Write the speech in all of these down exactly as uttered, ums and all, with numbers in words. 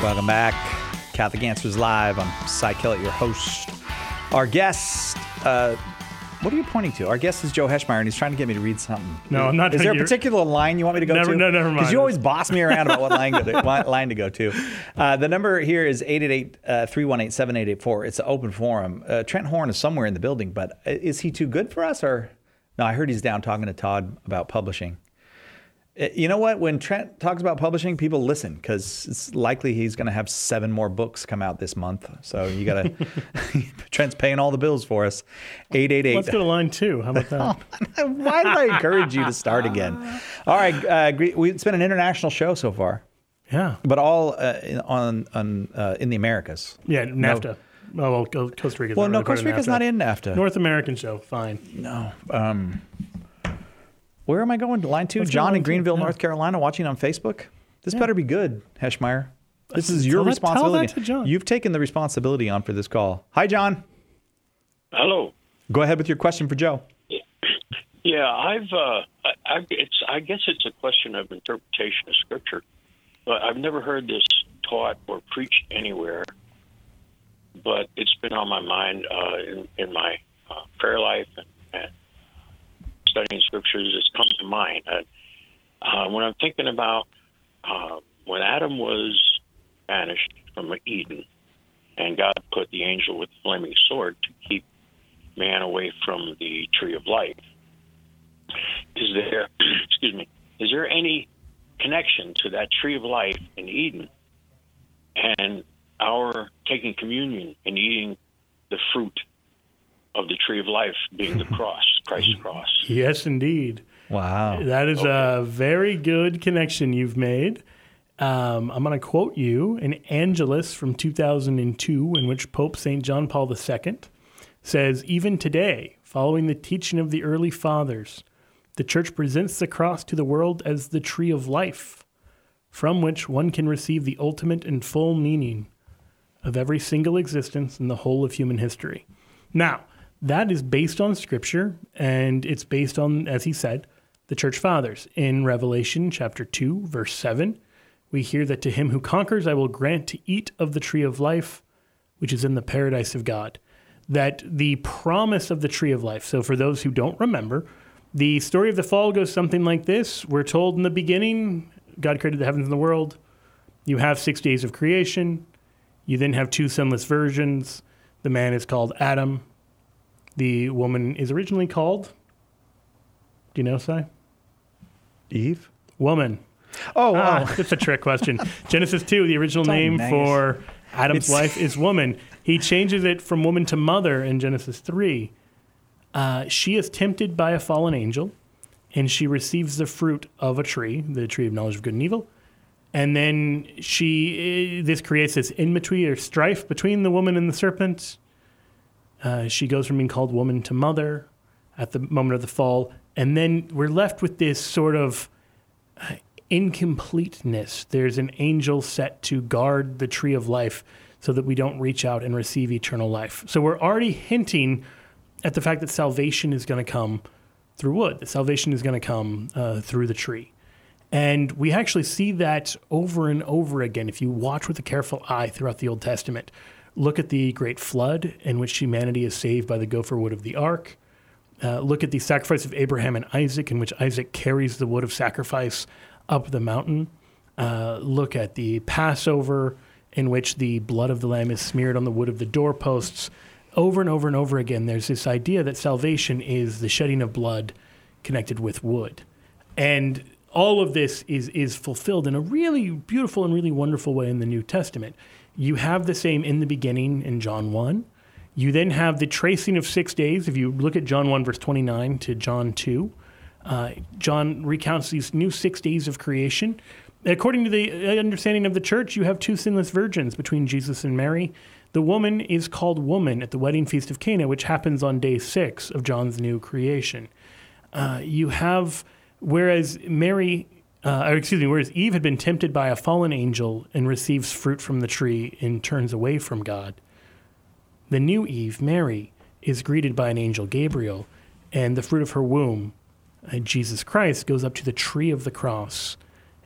Welcome back. Catholic Answers Live. I'm Cy Kellett, your host. Our guest, uh, what are you pointing to? Our guest is Joe Heschmeyer, and he's trying to get me to read something. No, I'm not. Is there a particular line you want me to go never, to? No, never mind. Because you always boss me around about what line, to, what line to go to. Uh, the number here is eight eight eight, three one eight, seven eight eight four. It's an open forum. Uh, Trent Horn is somewhere in the building, but is he too good for us? Or no, I heard he's down talking to Todd about publishing. You know what? When Trent talks about publishing, people listen because it's likely he's going to have seven more books come out this month. So you got to, Trent's paying all the bills for us. eight eight eight. Let's go to line two. How about that? Why did I encourage you to start again? All right. Uh, we, it's been an international show so far. Yeah. But all uh, in, on, on uh, in the Americas. Yeah, NAFTA. No. Oh, well, Costa Rica's well, not no, really Costa Rica's not in NAFTA. North American show. Fine. No. Um, Where am I going? Line two? Let's John line in Greenville, two, yeah. North Carolina, watching on Facebook. This Yeah. better be good, Heschmeyer. This is Tell your that- responsibility. Tell that to John. You've taken the responsibility on for this call. Hi, John. Hello. Go ahead with your question for Joe. Yeah, I've. Uh, I, I, it's. I guess it's a question of interpretation of Scripture, but I've never heard this taught or preached anywhere. But it's been on my mind uh, in, in my uh, prayer life and, and studying Scriptures. It's come to mind. Uh, uh, when I'm thinking about uh, when Adam was banished from Eden, and God put the angel with the flaming sword to keep man away from the tree of life. Is there, excuse me, is there any connection to that tree of life in Eden and our taking communion and eating the fruit of the tree of life being the cross, Christ's cross? Yes, indeed. Wow. That is Okay. a very good connection you've made. Um, I'm going to quote you an Angelus from two thousand two, in which Pope Saint John Paul the Second says, "Even today, following the teaching of the early fathers, the Church presents the cross to the world as the tree of life, from which one can receive the ultimate and full meaning of every single existence in the whole of human history." Now, that is based on Scripture, and it's based on, as he said, the Church Fathers. In Revelation chapter two, verse seven, we hear that to him who conquers, I will grant to eat of the tree of life, which is in the paradise of God. That the promise of the tree of life. So for those who don't remember, the story of the fall goes something like this. We're told in the beginning, God created the heavens and the world. You have six days of creation. You then have two sinless virgins. The man is called Adam. The woman is originally called, do you know, Si? Eve? Woman. Oh, wow. Ah, that's a trick question. Genesis two, the original all name nice. for Adam's It's- wife is woman. He changes it from woman to mother in Genesis three. Uh, she is tempted by a fallen angel, and she receives the fruit of a tree, the tree of knowledge of good and evil. And then she, this creates this enmity or strife between the woman and the serpent. Uh, she goes from being called woman to mother at the moment of the fall. And then we're left with this sort of uh, incompleteness. There's an angel set to guard the tree of life so that we don't reach out and receive eternal life. So we're already hinting at the fact that salvation is going to come through wood, that salvation is going to come uh, through the tree. And we actually see that over and over again. If you watch with a careful eye throughout the Old Testament, look at the great flood in which humanity is saved by the gopher wood of the ark. Uh, look at the sacrifice of Abraham and Isaac, in which Isaac carries the wood of sacrifice up the mountain. Uh, look at the Passover, in which the blood of the lamb is smeared on the wood of the doorposts. Over and over and over again, there's this idea that salvation is the shedding of blood connected with wood. And all of this is is fulfilled in a really beautiful and really wonderful way in the New Testament. You have the same in the beginning in John one. You then have the tracing of six days. If you look at John one, verse twenty-nine to John two, uh, John recounts these new six days of creation. According to the understanding of the church, you have two sinless virgins between Jesus and Mary. The woman is called woman at the wedding feast of Cana, which happens on day six of John's new creation. Uh, you have... Whereas Mary, uh, or excuse me, whereas Eve had been tempted by a fallen angel and receives fruit from the tree and turns away from God, the new Eve, Mary, is greeted by an angel, Gabriel, and the fruit of her womb, uh, Jesus Christ, goes up to the tree of the cross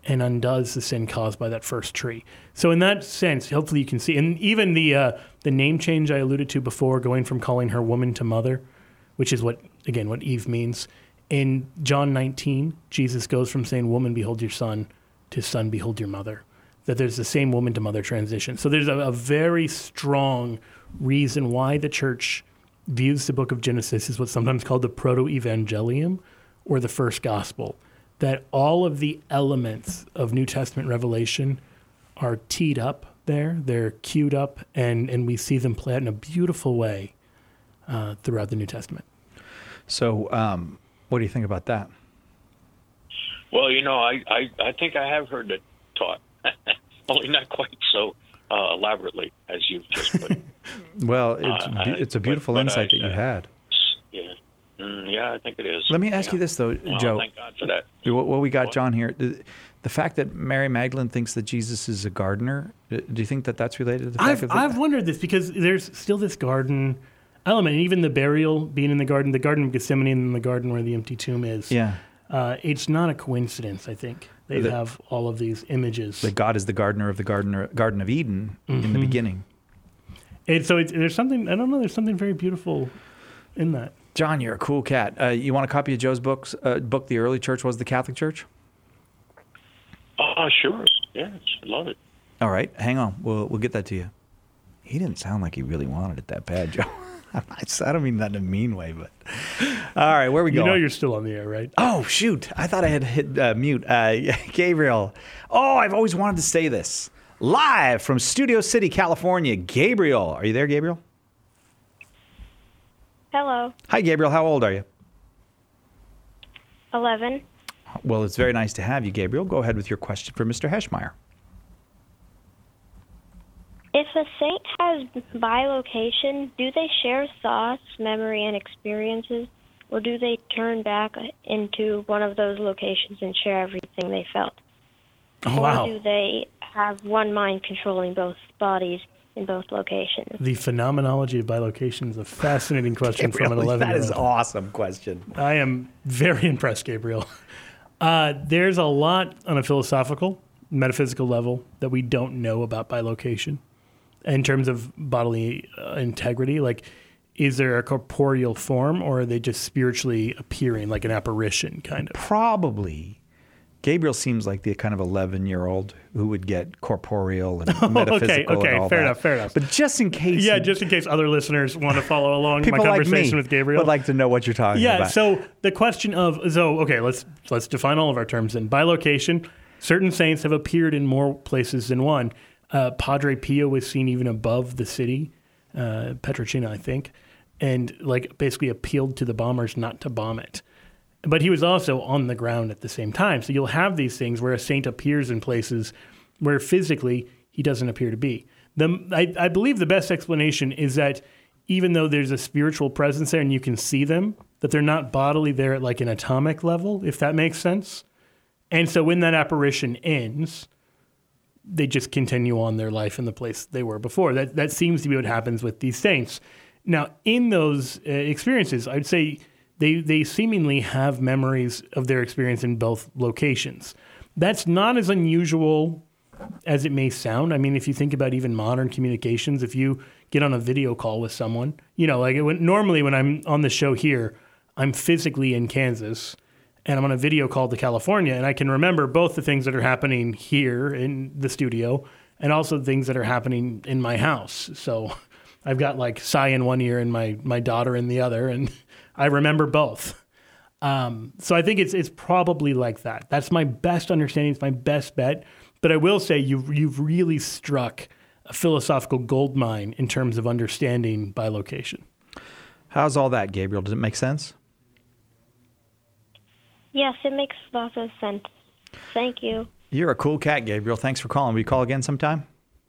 and undoes the sin caused by that first tree. So in that sense, hopefully you can see, and even the uh, the name change I alluded to before, going from calling her woman to mother, which is what, again, what Eve means. In John nineteen, Jesus goes from saying, woman, behold your son, to son, behold your mother. That there's the same woman to mother transition. So there's a, a very strong reason why the church views the book of Genesis as what's sometimes called the proto-evangelium, or the first gospel. That all of the elements of New Testament revelation are teed up there, they're queued up, and, and we see them play out in a beautiful way uh, throughout the New Testament. So um, what do you think about that? Well, you know, I, I, I think I have heard it taught, only not quite so uh, elaborately as you've just put it. Well, it's, uh, it's a beautiful but, but insight I, that you uh, had. Yeah. Mm, yeah, I think it is. Let me ask yeah. you this, though, well, Joe. Thank God for that. What, what we got, What? John, here, the, the fact that Mary Magdalene thinks that Jesus is a gardener, do you think that that's related to the fact I've, that I've wondered this because there's still this garden element, and even the burial being in the garden, the Garden of Gethsemane and the garden where the empty tomb is. Yeah. Uh, it's not a coincidence, I think. They The- have all of these images. that God is the gardener of the gardener, Garden of Eden in Mm-hmm. the beginning? And so it's, there's something, I don't know, there's something very beautiful in that. John, you're a cool cat. Uh, you want a copy of Joe's books, uh, book, The Early Church Was the Catholic Church? Oh, sure. Yes, I love it. All right, hang on. We'll we'll get that to you. He didn't sound like he really wanted it that bad, Joe. I don't mean that in a mean way, but all right, where are we You going? know you're still on the air, right? Oh shoot! I thought I had hit uh, mute. Uh, Gabriel. Oh, I've always wanted to say this. Live from Studio City, California. Gabriel, are you there, Gabriel? Hello, Hi, Gabriel. How old are you? eleven. Well, it's very nice to have you, Gabriel. Go ahead with your question for Mister Heschmeyer. If a saint has bilocation, do they share thoughts, memory, and experiences, or do they turn back into one of those locations and share everything they felt? Oh, or wow. do they have one mind controlling both bodies in both locations? The phenomenology of bilocation is a fascinating question from an Gabriel, that eleven-year-old. is an awesome question. I am very impressed, Gabriel. Uh, there's a lot on a philosophical, metaphysical level that we don't know about bilocation in terms of bodily uh, integrity. Like, is there a corporeal form, or are they just spiritually appearing like an apparition, kind of? Probably. Gabriel seems like the kind of eleven-year-old who would get corporeal and metaphysical okay, and all fair that. enough, fair enough. But just in case, Yeah, you- just in case other listeners want to follow along people my like conversation me with Gabriel. would like to know what you're talking Yeah, about. so the question of, so, okay, let's let's define all of our terms then. Bilocation, certain saints have appeared in more places than one. Uh, Padre Pio was seen even above the city, uh, Petrocina, I think, and like basically appealed to the bombers not to bomb it. But he was also on the ground at the same time. So you'll have these things where a saint appears in places where physically he doesn't appear to be. The, I, I believe the best explanation is that even though there's a spiritual presence there and you can see them, that they're not bodily there at like an atomic level, if that makes sense. And so when that apparition ends, they just continue on their life in the place they were before. That that seems to be what happens with these saints. Now, in those uh, experiences, I'd say they they seemingly have memories of their experience in both locations. That's not as unusual as it may sound. I mean, if you think about even modern communications, if you get on a video call with someone, you know, like it, when, normally when I'm on the show here, I'm physically in Kansas and I'm on a video call to California, and I can remember both the things that are happening here in the studio and also things that are happening in my house. So I've got like Cy in one ear and my, my daughter in the other, and I remember both. Um, so I think it's it's probably like that. That's my best understanding. It's my best bet. But I will say you've, you've really struck a philosophical gold mine in terms of understanding bilocation. How's all that, Gabriel? Does it make sense? Yes, it makes lots of sense. Thank you. You're a cool cat, Gabriel. Thanks for calling. Will you call again sometime?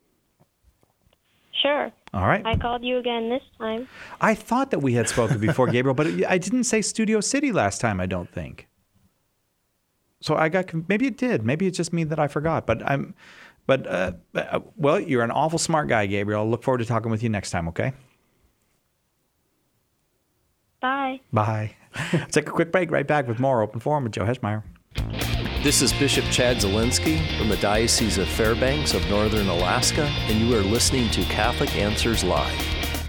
Sure. All right. I called you again this time. I thought that we had spoken before, Gabriel, but I didn't say Studio City last time, I don't think. So I got, maybe it did. Maybe it's just me that I forgot. But I'm, but, uh, uh, well, you're an awful smart guy, Gabriel. I'll look forward to talking with you next time, okay? Bye. Bye. Let's take a quick break. Right back with more Open Forum with Joe Heschmeyer. This is Bishop Chad Zielinski from the Diocese of Fairbanks of Northern Alaska, and you are listening to Catholic Answers Live.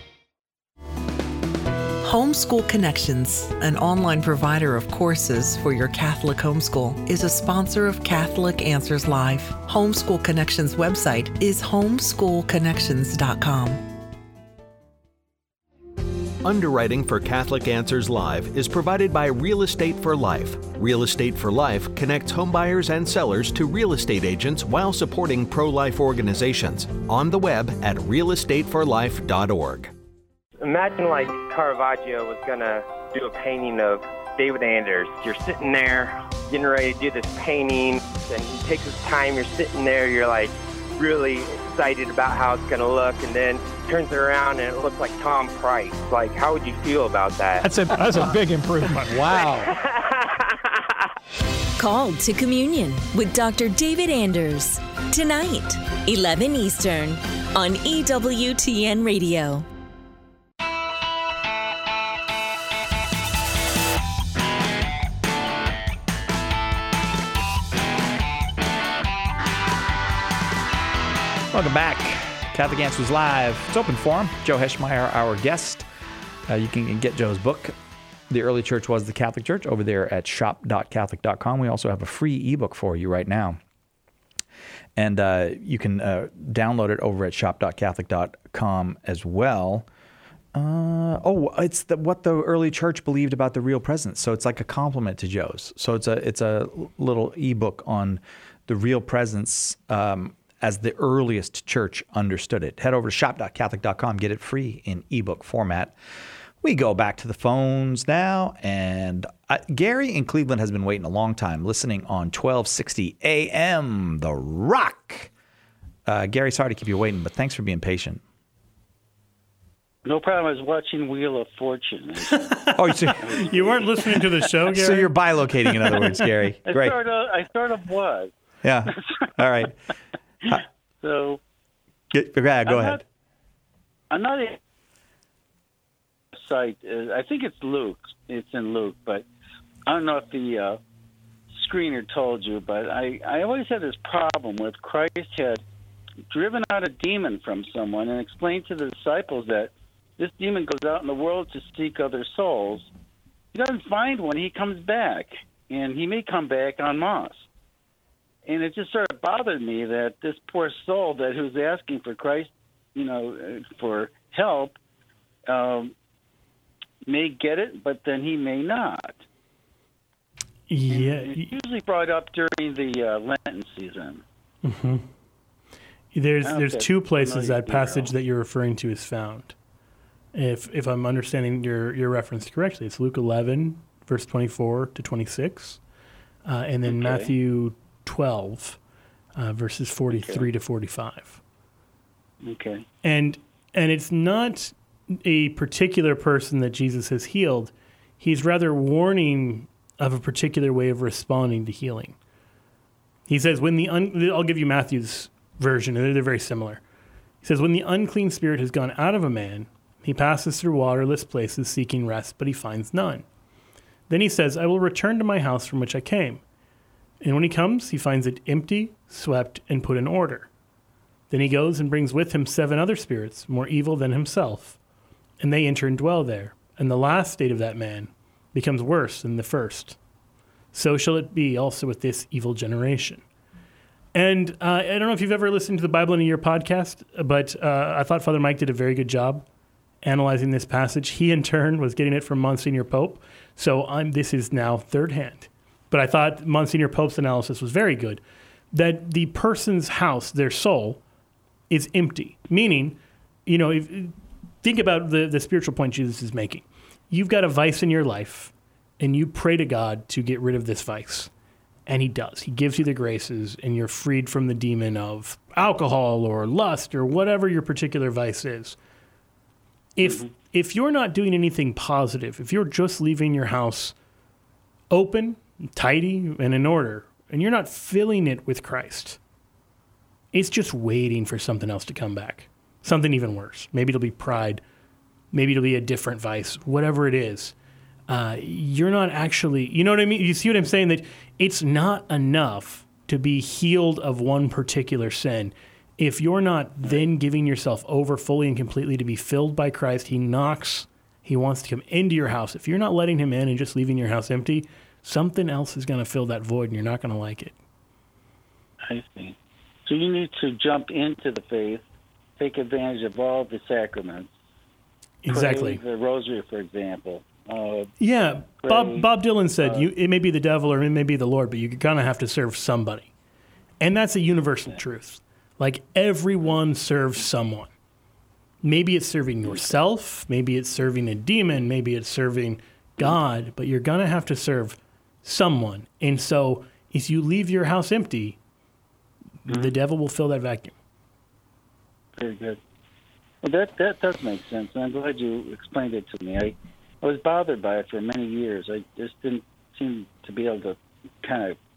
Homeschool Connections, an online provider of courses for your Catholic homeschool, is a sponsor of Catholic Answers Live. Homeschool Connections website is homeschool connections dot com. Underwriting for Catholic Answers Live is provided by Real Estate for Life. Real Estate for Life connects homebuyers and sellers to real estate agents while supporting pro-life organizations. On the web at real estate for life dot org. Imagine like Caravaggio was going to do a painting of David Anders. You're sitting there getting ready to do this painting, and he takes his time. You're sitting there, you're like really excited about how it's going to look, and then turns it around and it looks like Tom Price. Like, how would you feel about that? That's a that's a big improvement. Wow. Called to Communion with Doctor David Anders. Tonight, eleven Eastern, on E W T N Radio. Welcome back. Catholic Answers Live. It's open forum. Joe Heschmeyer, our guest. Uh, you can get Joe's book, The Early Church Was the Catholic Church, over there at shop dot catholic dot com. We also have a free ebook for you right now. And uh, you can uh, download it over at shop dot catholic dot com as well. Uh, oh, it's the, what the early church believed about the real presence. So it's like a complement to Joe's. So it's a it's a little ebook on the real presence um, as the earliest church understood it. Head over to shop dot catholic dot com. Get it free in ebook format. We go back to the phones now, and uh, Gary in Cleveland has been waiting a long time, listening on twelve sixty A M, The Rock. Uh, Gary, sorry to keep you waiting, but thanks for being patient. No problem. I was watching Wheel of Fortune. Oh, so, you weren't listening to the show, Gary? So you're bilocating, in other words, Gary. I Great. Sort of, I sort of was. Yeah. All right. So, Get, yeah, go I'm ahead. Not, I'm not a site. Uh, I think it's Luke. It's in Luke, but I don't know if the uh, screener told you. But I, I always had this problem with Christ had driven out a demon from someone and explained to the disciples that this demon goes out in the world to seek other souls. He doesn't find one. He comes back, and he may come back en masse. And it just sort of bothered me that this poor soul that who's asking for Christ, you know, for help, um, may get it, but then he may not. Yeah. And it's usually brought up during the uh, Lenten season. Mm-hmm. There's there's Okay. two places that Familiar passage hero. that you're referring to is found. If if I'm understanding your, your reference correctly, it's Luke eleven, verse twenty-four to twenty-six, uh, and then Okay. Matthew twelve, uh, verses forty-three to forty-five. Okay. And and it's not a particular person that Jesus has healed. He's rather warning of a particular way of responding to healing. He says, when the un- I'll give you Matthew's version, and they're, they're very similar. He says, when the unclean spirit has gone out of a man, he passes through waterless places seeking rest, but he finds none. Then he says, I will return to my house from which I came. And when he comes, he finds it empty, swept, and put in order. Then he goes and brings with him seven other spirits, more evil than himself, and they enter and dwell there. And the last state of that man becomes worse than the first. So shall it be also with this evil generation. And uh, I don't know if you've ever listened to the Bible in a Year podcast, but uh, I thought Father Mike did a very good job analyzing this passage. He, in turn, was getting it from Monsignor Pope. So I'm, this is now third hand. But I thought Monsignor Pope's analysis was very good, that the person's house, their soul, is empty. Meaning, you know, if, think about the, the spiritual point Jesus is making. You've got a vice in your life, and you pray to God to get rid of this vice. And he does. He gives you the graces, and you're freed from the demon of alcohol or lust or whatever your particular vice is. If mm-hmm. if you're not doing anything positive, if you're just leaving your house open, tidy, and in order, and you're not filling it with Christ, it's just waiting for something else to come back. Something even worse. Maybe it'll be pride. Maybe it'll be a different vice. Whatever it is. uh, you're not actually, you know what I mean? You see what I'm saying? That it's not enough to be healed of one particular sin. If you're not then giving yourself over fully and completely to be filled by Christ, he knocks, he wants to come into your house. If you're not letting him in and just leaving your house empty, something else is going to fill that void and you're not going to like it. I see. So you need to jump into the faith, take advantage of all the sacraments. Exactly. Pray the rosary, for example. Uh, yeah, pray, Bob Bob Dylan said, uh, you, it may be the devil or it may be the Lord, but you're going to have to serve somebody. And that's a universal yeah. truth. Like, everyone serves someone. Maybe it's serving yourself, maybe it's serving a demon, maybe it's serving God, but you're going to have to serve someone. And so if you leave your house empty, mm-hmm. the devil will fill that vacuum. Very good. Well, that, that does make sense, and I'm glad you explained it to me. I, I was bothered by it for many years. I just didn't seem to be able to kind of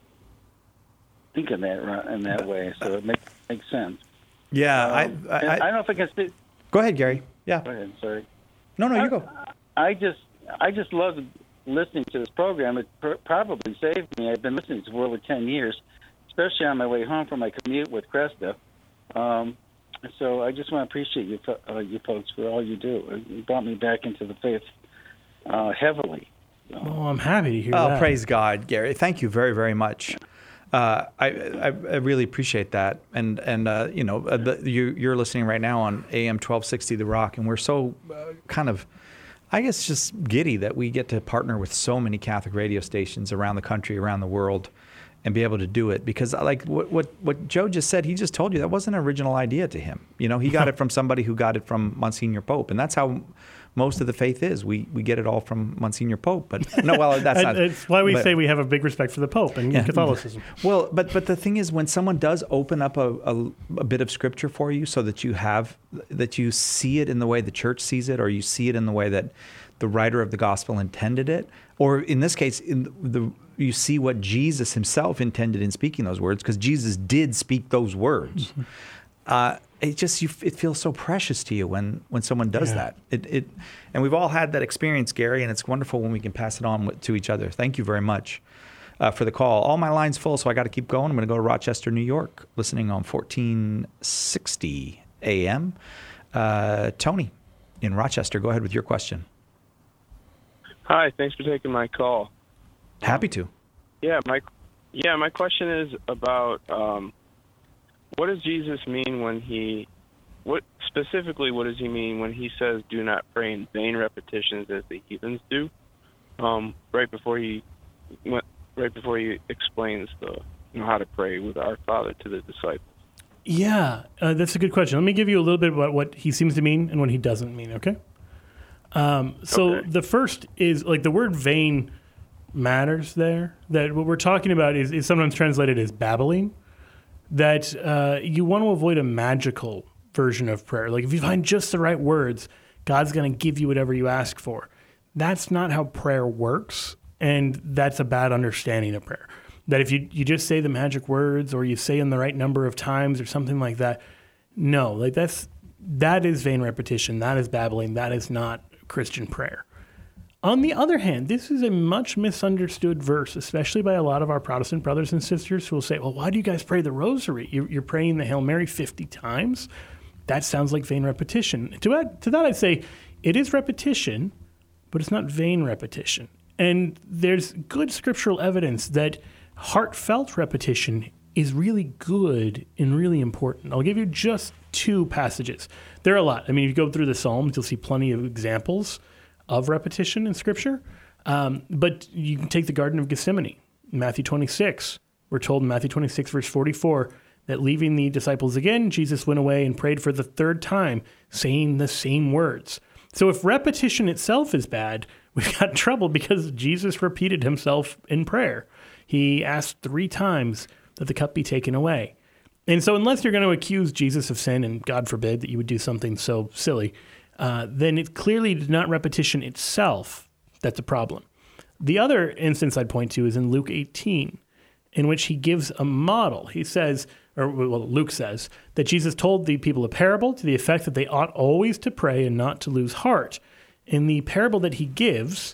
think in that in that way, so it makes makes sense. Yeah, um, I, I, I don't know if I can speak. Go ahead, Gary. Yeah. Go ahead. Sorry. No, no, you I, go. I just I just love listening to this program. It pr- probably saved me. I've been listening to it for over ten years, especially on my way home from my commute with Cresta. Um, so I just want to appreciate you, uh, you folks, for all you do. You brought me back into the faith uh, heavily. So. Well, I'm happy to hear oh, that. Oh, praise God, Gary. Thank you very, very much. Uh, I, I I really appreciate that, and and uh, you know uh, the, you you're listening right now on A M twelve sixty The Rock, and we're so uh, kind of, I guess, just giddy that we get to partner with so many Catholic radio stations around the country, around the world, and be able to do it. Because like what what what Joe just said, he just told you that wasn't an original idea to him. You know, he got it from somebody who got it from Monsignor Pope, and that's how most of the faith is. We we get it all from Monsignor Pope. But no, well, that's not. It's why we but, say we have a big respect for the Pope and yeah. Catholicism. Well, but but the thing is, when someone does open up a, a, a bit of Scripture for you, so that you have that you see it in the way the Church sees it, or you see it in the way that the writer of the Gospel intended it, or in this case, in the you see what Jesus himself intended in speaking those words, because Jesus did speak those words. Mm-hmm. Uh, it just you, it feels so precious to you when, when someone does yeah. that. It it and we've all had that experience, Gary, and it's wonderful when we can pass it on to each other. Thank you very much uh, for the call. All my lines full, so I got to keep going. I'm going to go to Rochester, New York, listening on fourteen sixty A M. Uh, Tony in Rochester, go ahead with your question. Hi, thanks for taking my call. Happy to. Yeah, my yeah, my question is about um, what does Jesus mean when he, what specifically, what does he mean when he says, "Do not pray in vain repetitions as the heathens do"? Um, right before he, right before he explains the, you know, how to pray with Our Father to the disciples. Yeah, uh, that's a good question. Let me give you a little bit about what he seems to mean and what he doesn't mean. Okay. Um, so okay. The first is like the word "vain" matters there. That what we're talking about is, is sometimes translated as babbling. That uh, you want to avoid a magical version of prayer. Like if you find just the right words, God's going to give you whatever you ask for. That's not how prayer works, and that's a bad understanding of prayer. That if you, you just say the magic words or you say in the right number of times or something like that, no, like that's that is vain repetition. That is babbling. That is not Christian prayer. On the other hand, this is a much misunderstood verse, especially by a lot of our Protestant brothers and sisters who will say, well, why do you guys pray the rosary? You're praying the Hail Mary fifty times? That sounds like vain repetition. To, add, to that, I'd say it is repetition, but it's not vain repetition. And there's good scriptural evidence that heartfelt repetition is really good and really important. I'll give you just two passages. There are a lot. I mean, if you go through the Psalms, you'll see plenty of examples of repetition in Scripture. Um, but you can take the Garden of Gethsemane, Matthew twenty-six. We're told in Matthew twenty-six, verse forty-four, that leaving the disciples again, Jesus went away and prayed for the third time, saying the same words. So if repetition itself is bad, we've got trouble because Jesus repeated himself in prayer. He asked three times that the cup be taken away. And so unless you're going to accuse Jesus of sin, and God forbid that you would do something so silly, uh, then it clearly is not repetition itself that's a problem. The other instance I'd point to is in Luke eighteen, in which he gives a model. He says, or well, Luke says, that Jesus told the people a parable to the effect that they ought always to pray and not to lose heart. And the parable that he gives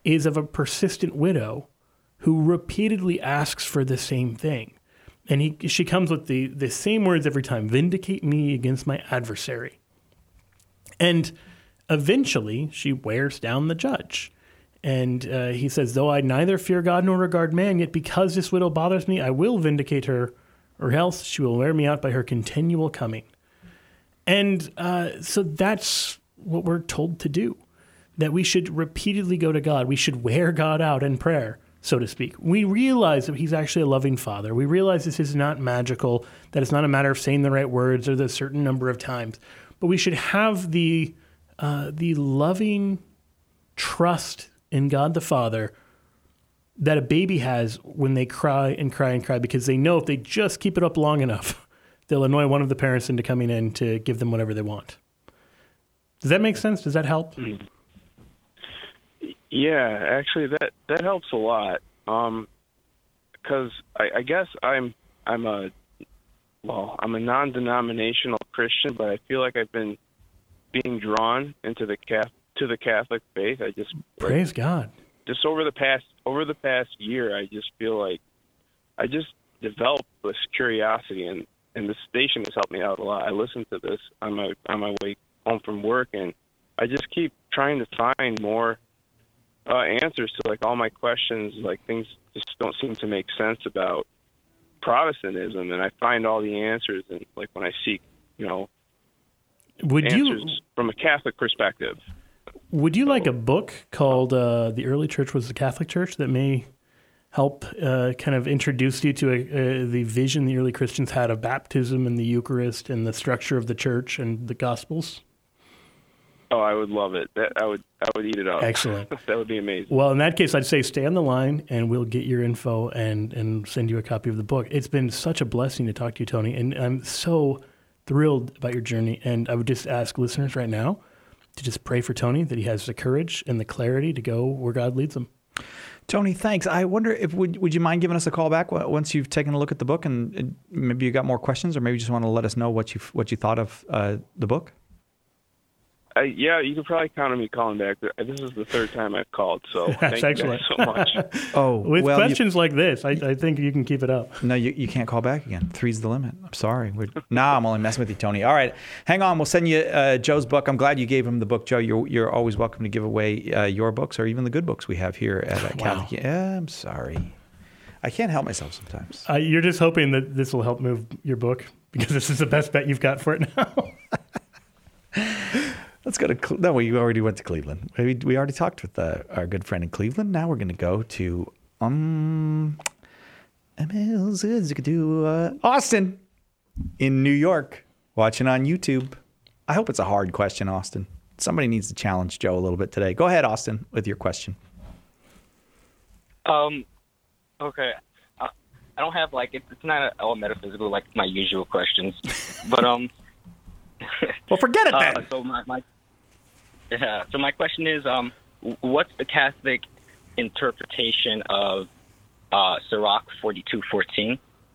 is of a persistent widow who repeatedly asks for the same thing. And he, she comes with the, the same words every time, vindicate me against my adversary. And eventually she wears down the judge. And uh, he says, though I neither fear God nor regard man, yet because this widow bothers me, I will vindicate her, or else she will wear me out by her continual coming. And uh, so that's what we're told to do, that we should repeatedly go to God. We should wear God out in prayer, so to speak. We realize that he's actually a loving father. We realize this is not magical, that it's not a matter of saying the right words or the certain number of times. But we should have the uh, the loving trust in God the Father that a baby has when they cry and cry and cry, because they know if they just keep it up long enough, they'll annoy one of the parents into coming in to give them whatever they want. Does that make sense? Does that help? Yeah, actually, that that helps a lot. Um, because I, I guess I'm I'm a well, I'm a non-denominational Christian, but I feel like I've been being drawn into the Catholic to the Catholic faith. I just praise like, God. Just over the past over the past year, I just feel like I just developed this curiosity, and, and the station has helped me out a lot. I listen to this on my on my way home from work, and I just keep trying to find more uh, answers to like all my questions. Like things just don't seem to make sense about Protestantism, and I find all the answers, and like when I seek, you know, would answers you from a Catholic perspective. Would you like a book called uh, "The Early Church Was the Catholic Church" that may help uh, kind of introduce you to a, a, the vision the early Christians had of baptism and the Eucharist and the structure of the church and the Gospels? Oh, I would love it. That I would I would eat it up. Excellent. That would be amazing. Well, in that case, I'd say stay on the line, and we'll get your info and, and send you a copy of the book. It's been such a blessing to talk to you, Tony, and I'm so thrilled about your journey. And I would just ask listeners right now to just pray for Tony, that he has the courage and the clarity to go where God leads him. Tony, thanks. I wonder if would would you mind giving us a call back once you've taken a look at the book, and, and maybe you got more questions, or maybe you just want to let us know what you what you thought of uh, the book. Uh, yeah, you can probably count on me calling back. This is the third time I've called, so That's thank excellent. you guys so much. Oh, with well, questions you, like this, I, I think you can keep it up. No, you, you can't call back again. Three's the limit. I'm sorry. We're, nah, I'm only messing with you, Tony. All right, hang on. We'll send you uh, Joe's book. I'm glad you gave him the book, Joe. You're you're always welcome to give away uh, your books, or even the good books we have here at uh, Catholic. Wow. Yeah, I'm sorry. I can't help myself sometimes. Uh, you're just hoping that this will help move your book, because this is the best bet you've got for it now. Let's go to Cle- no. We already went to Cleveland. We, we already talked with uh, our good friend in Cleveland. Now we're going to go to um, uh, Austin in New York, watching on YouTube. I hope it's a hard question, Austin. Somebody needs to challenge Joe a little bit today. Go ahead, Austin, with your question. Um. Okay. Uh, I don't have like it, it's not all metaphysical like my usual questions, but um. Well, forget it then. Uh, so my, my yeah. So my question is, um, what's the Catholic interpretation of uh, Sirach forty-two fourteen?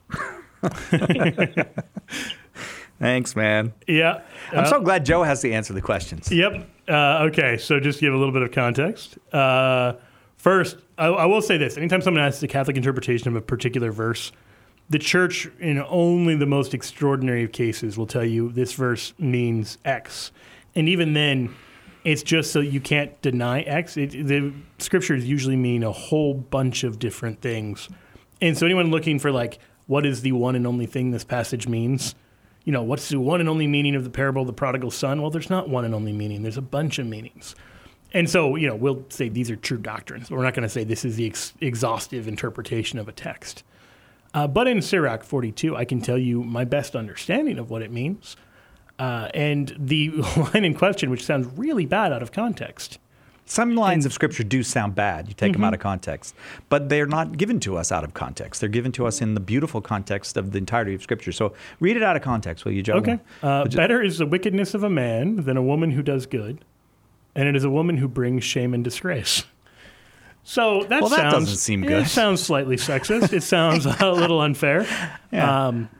Thanks, man. Yeah. I'm uh, so glad Joe has to answer the questions. Yep. Uh, okay. So just give a little bit of context. Uh, first, I, I will say this: anytime someone asks the Catholic interpretation of a particular verse, the church, in only the most extraordinary of cases, will tell you this verse means X. And even then, it's just so you can't deny X. It, the scriptures usually mean a whole bunch of different things. And so anyone looking for, like, what is the one and only thing this passage means? You know, what's the one and only meaning of the parable of the prodigal son? Well, there's not one and only meaning. There's a bunch of meanings. And so, you know, we'll say these are true doctrines. But we're not going to say this is the ex- exhaustive interpretation of a text. Uh, but in Sirach forty-two, I can tell you my best understanding of what it means. Uh, and the line in question, which sounds really bad out of context. Some lines and, of Scripture do sound bad. You take mm-hmm. them out of context. But they're not given to us out of context. They're given to us in the beautiful context of the entirety of Scripture. So read it out of context, will you, Joe? Okay. Uh, just, better is the wickedness of a man than a woman who does good, and it is a woman who brings shame and disgrace. So that, well, that sounds, doesn't seem good. It sounds slightly sexist. It sounds a little unfair. Yeah. Um,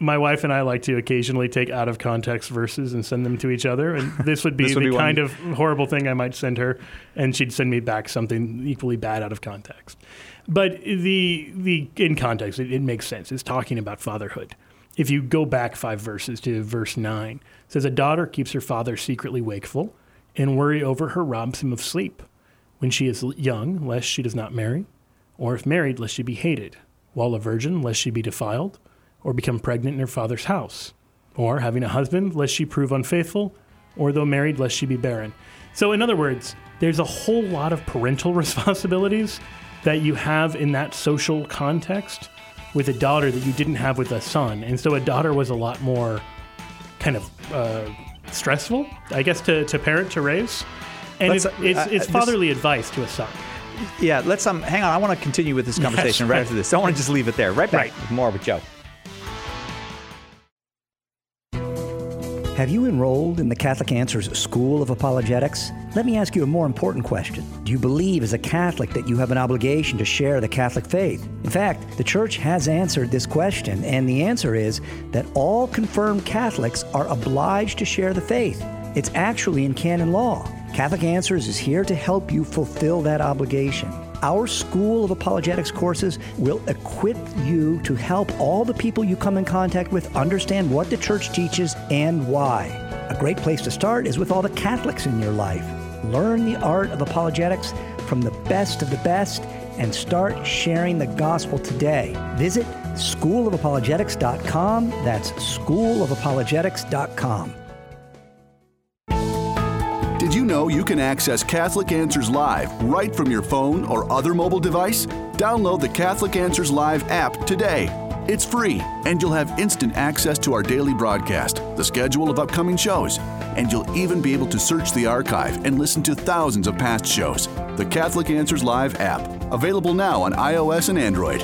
my wife and I like to occasionally take out of context verses and send them to each other. And this would be This would the be kind one- of horrible thing I might send her, and she'd send me back something equally bad out of context. But the the in context, it, it makes sense. It's talking about fatherhood. If you go back five verses to verse nine, it says, a daughter keeps her father secretly wakeful, and worry over her robs him of sleep. When she is young, lest she does not marry, or if married, lest she be hated, while a virgin, lest she be defiled, or become pregnant in her father's house, or having a husband, lest she prove unfaithful, or though married, lest she be barren. So in other words, there's a whole lot of parental responsibilities that you have in that social context with a daughter that you didn't have with a son. And so a daughter was a lot more kind of uh, stressful, I guess, to, to parent, to raise. And Let's, it's, it's, uh, it's this- fatherly advice to a son. Yeah, let's um hang on. I want to continue with this conversation Yes, right right. after this. I don't want to just leave it there. Right back Right. with more with Joe. Have you enrolled in the Catholic Answers School of Apologetics? Let me ask you a more important question. Do you believe as a Catholic that you have an obligation to share the Catholic faith? In fact, the Church has answered this question, and the answer is that all confirmed Catholics are obliged to share the faith. It's actually in canon law. Catholic Answers is here to help you fulfill that obligation. Our School of Apologetics courses will equip you to help all the people you come in contact with understand what the Church teaches and why. A great place to start is with all the Catholics in your life. Learn the art of apologetics from the best of the best and start sharing the gospel today. Visit school of apologetics dot com. That's school of apologetics dot com. Did you know you can access Catholic Answers Live right from your phone or other mobile device? Download the Catholic Answers Live app today. It's free, and you'll have instant access to our daily broadcast, the schedule of upcoming shows, and you'll even be able to search the archive and listen to thousands of past shows. The Catholic Answers Live app, available now on iOS and Android.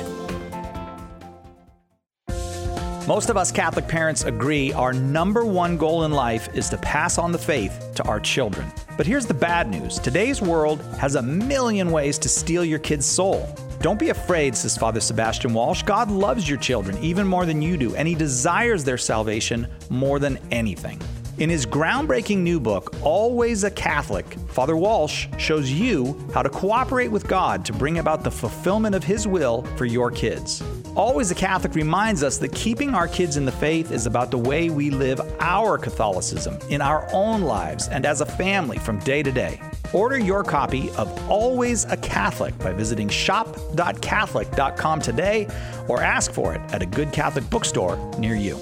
Most of us Catholic parents agree our number one goal in life is to pass on the faith to our children. But here's the bad news. Today's world has a million ways to steal your kid's soul. Don't be afraid, says Father Sebastian Walsh. God loves your children even more than you do, and He desires their salvation more than anything. In his groundbreaking new book, Always a Catholic, Father Walsh shows you how to cooperate with God to bring about the fulfillment of His will for your kids. Always a Catholic reminds us that keeping our kids in the faith is about the way we live our Catholicism in our own lives and as a family from day to day. Order your copy of Always a Catholic by visiting shop dot catholic dot com today or ask for it at a good Catholic bookstore near you.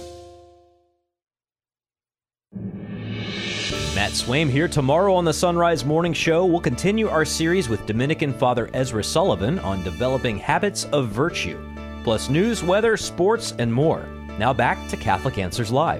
Matt Swaim here. Tomorrow on the Sunrise Morning Show, we'll continue our series with Dominican Father Ezra Sullivan on developing habits of virtue, plus news, weather, sports, and more. Now back to Catholic Answers Live.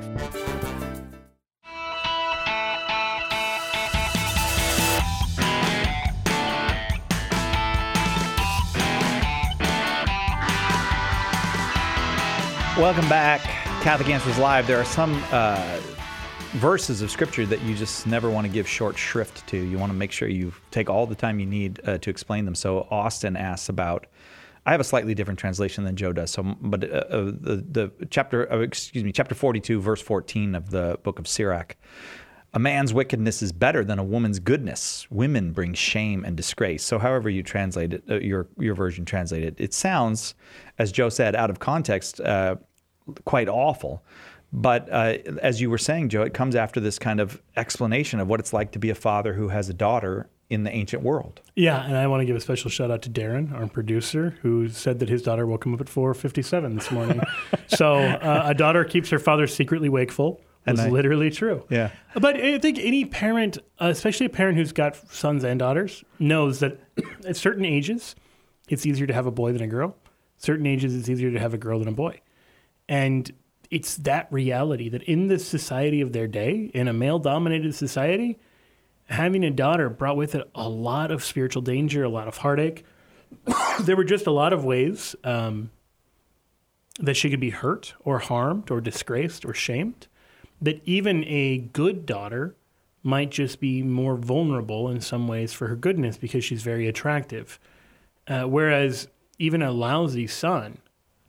Welcome back, Catholic Answers Live. There are some uh, verses of Scripture that you just never want to give short shrift to. You want to make sure you take all the time you need uh, to explain them. So Austin asks about, I have a slightly different translation than Joe does. So, but uh, uh, the the chapter, uh, excuse me, chapter forty-two, verse fourteen of the book of Sirach. A man's wickedness is better than a woman's goodness. Women bring shame and disgrace. So however you translate it, uh, your your version translate it, it sounds, as Joe said, out of context, uh, quite awful. But uh, as you were saying, Joe, it comes after this kind of explanation of what it's like to be a father who has a daughter in the ancient world. Yeah, and I want to give a special shout out to Darren, our producer, who said that his daughter woke him up at four fifty-seven this morning. So uh, a daughter keeps her father secretly wakeful. Was And I- literally true. Yeah. But I think any parent, uh, especially a parent who's got sons and daughters, knows that at certain ages, it's easier to have a boy than a girl. Certain ages, it's easier to have a girl than a boy. And it's that reality that in the society of their day, in a male-dominated society, having a daughter brought with it a lot of spiritual danger, a lot of heartache. There were just a lot of ways um, that she could be hurt or harmed or disgraced or shamed, that even a good daughter might just be more vulnerable in some ways for her goodness because she's very attractive. Uh, whereas even a lousy son